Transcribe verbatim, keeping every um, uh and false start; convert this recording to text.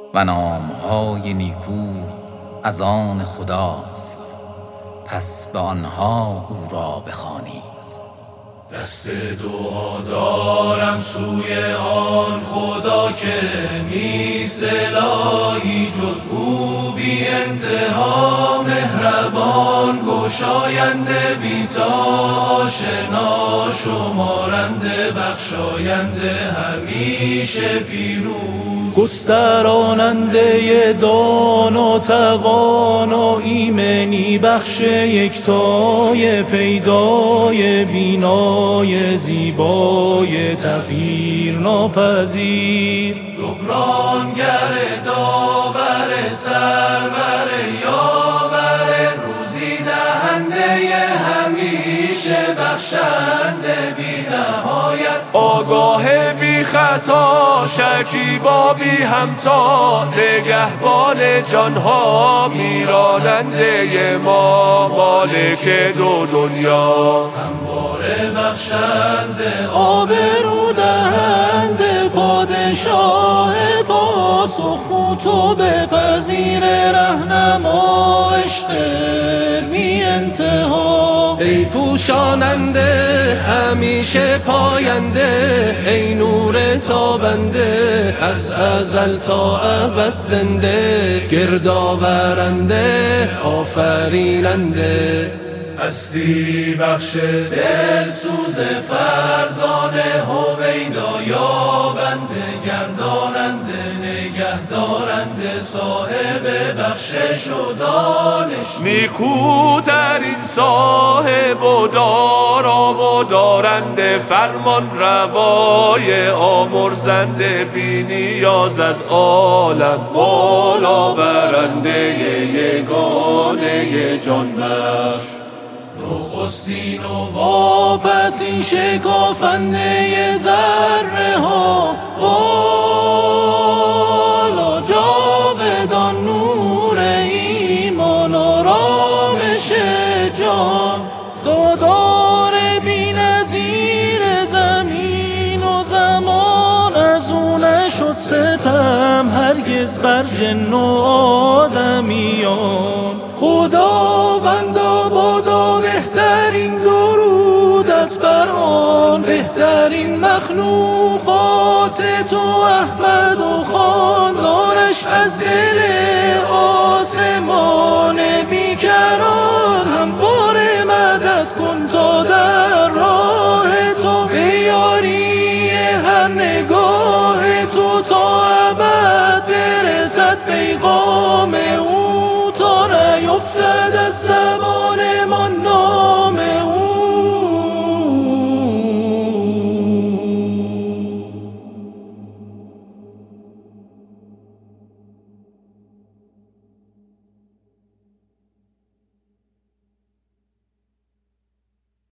و نامهای نیکو از آن خداست، پس به آنها او را بخوانید. دست دعا دارم سوی آن خدا که نیست الهی جز او، بی انتها مهربان، گشاینده بی تا آشنا، شمارنده بخشاینده همیشه پیروز، گستراننده دان و توان و ایمنی بخش یکتای پیدای بینای زیبای تغییر ناپذیر، جبرانگر داور سرور یاور، روزی دهنده همیشه بخشنده بی نهایت، آگاه بی خطا شکیبا بی همتا، نگهبان جانها میراننده ما، مالک دو دنیا همواره بخشنده، آبرو دهنده پادشاه پاسخگو، تو بپذیر رهنما عشق بی انتها، ای پوشاننده همیشه پاینده، ای نور تابنده از ازل تا ابد زنده، گردآورنده آفریننده، هستی بخش دلسوز فرزانه، هویدا یابنده گرداننده نگهدارنده، صاحب بخشش و دانش، نیکوترین صاحب و دارا و دارنده، فرمان روای آمرزنده، بی نیاز از عالم بالا برنده، یگانه جان بخش، نخستین و واپسین شکافنده ذره ها، والا جاودان نور ایمان آرامش جان، دادار بی نظیر زمین و زمان، از او نشد ستم هرگز بر جن و آدمیان، خداوندا بادا بهترین درودت بر آن بهترین مخلوقات تو، احمد و خاندانش از دل آسمان بیکران، همواره مدد کن تا در راه تو، به یاری هر نگاه تو تا ابد برسد پیغام او، تا نیفتد از زبان